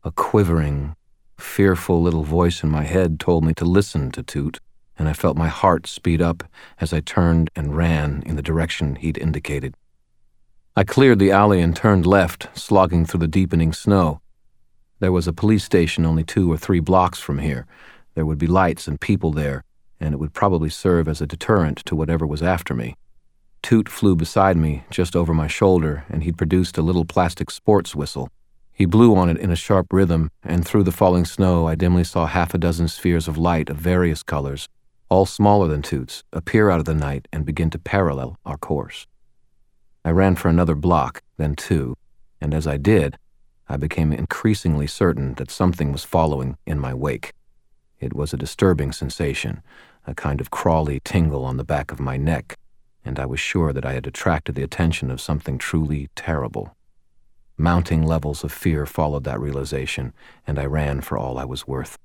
A quivering, fearful little voice in my head told me to listen to Toot, and I felt my heart speed up as I turned and ran in the direction he'd indicated. I cleared the alley and turned left, slogging through the deepening snow. There was a police station only 2 or 3 blocks from here. There would be lights and people there, and it would probably serve as a deterrent to whatever was after me. Toot flew beside me, just over my shoulder, and he'd produced a little plastic sports whistle. He blew on it in a sharp rhythm, and through the falling snow I dimly saw 6 spheres of light of various colors, all smaller than Toot's, appear out of the night and begin to parallel our course. I ran for another block, then 2, and as I did, I became increasingly certain that something was following in my wake. It was a disturbing sensation, a kind of crawly tingle on the back of my neck, and I was sure that I had attracted the attention of something truly terrible. Mounting levels of fear followed that realization, and I ran for all I was worth.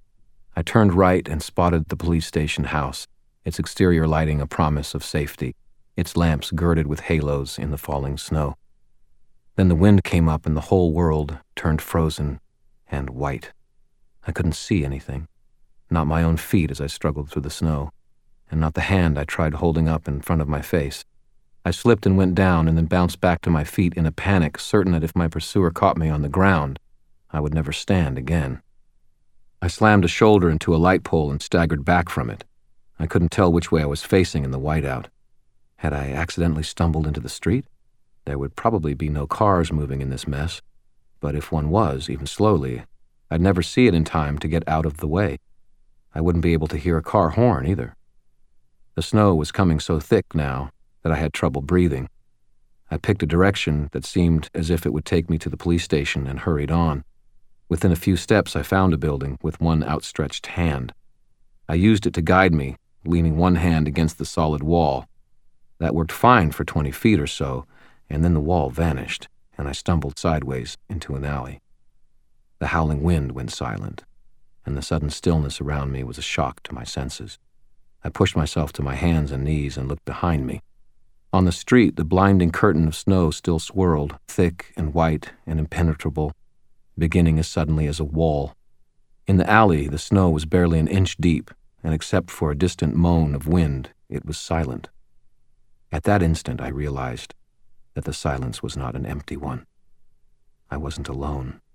I turned right and spotted the police station house, its exterior lighting a promise of safety, its lamps girded with halos in the falling snow. Then the wind came up and the whole world turned frozen and white. I couldn't see anything, not my own feet as I struggled through the snow, and not the hand I tried holding up in front of my face. I slipped and went down and then bounced back to my feet in a panic, certain that if my pursuer caught me on the ground, I would never stand again. I slammed a shoulder into a light pole and staggered back from it. I couldn't tell which way I was facing in the whiteout. Had I accidentally stumbled into the street? There would probably be no cars moving in this mess, but if one was, even slowly, I'd never see it in time to get out of the way. I wouldn't be able to hear a car horn either. The snow was coming so thick now that I had trouble breathing. I picked a direction that seemed as if it would take me to the police station and hurried on. Within a few steps, I found a building with one outstretched hand. I used it to guide me, leaning one hand against the solid wall. That worked fine for 20 feet or so, and then the wall vanished, and I stumbled sideways into an alley. The howling wind went silent, and the sudden stillness around me was a shock to my senses. I pushed myself to my hands and knees and looked behind me. On the street, the blinding curtain of snow still swirled, thick and white and impenetrable, beginning as suddenly as a wall. In the alley, the snow was barely an inch deep, and except for a distant moan of wind, it was silent. At that instant, I realized that the silence was not an empty one. I wasn't alone.